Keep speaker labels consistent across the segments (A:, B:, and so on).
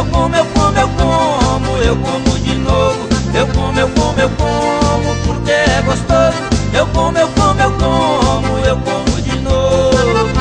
A: Eu como, eu como, eu como de novo. Eu como, eu como, porque é gostoso. Eu como, eu como, eu como de novo.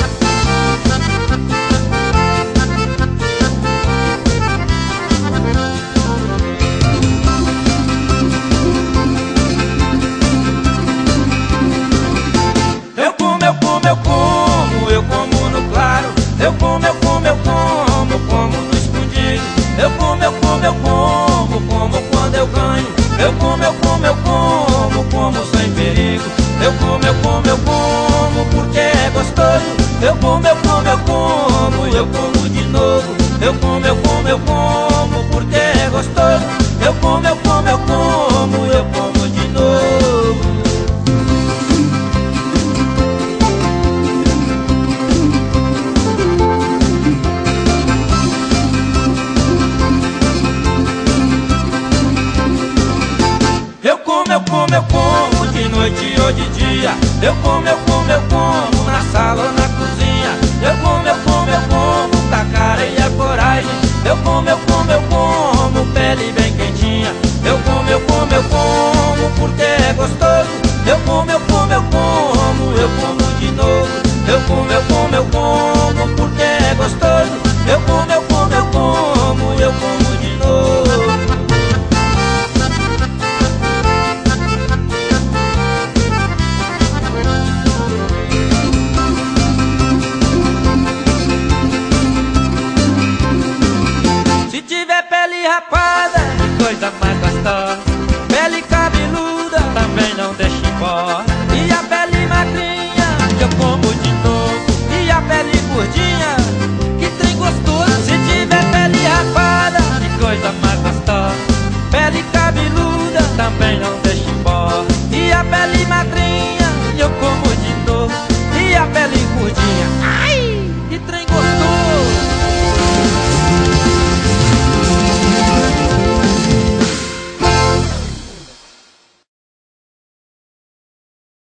A: Eu como, eu como, eu como no claro. Eu como, eu como, como no escondido. Eu como, eu como, como quando eu ganho. Eu como, eu como, como sem perigo. Eu como, eu como, porque é gostoso. Eu como, eu como, eu como de novo. Eu como, eu como, porque é gostoso. Eu como, eu como, eu como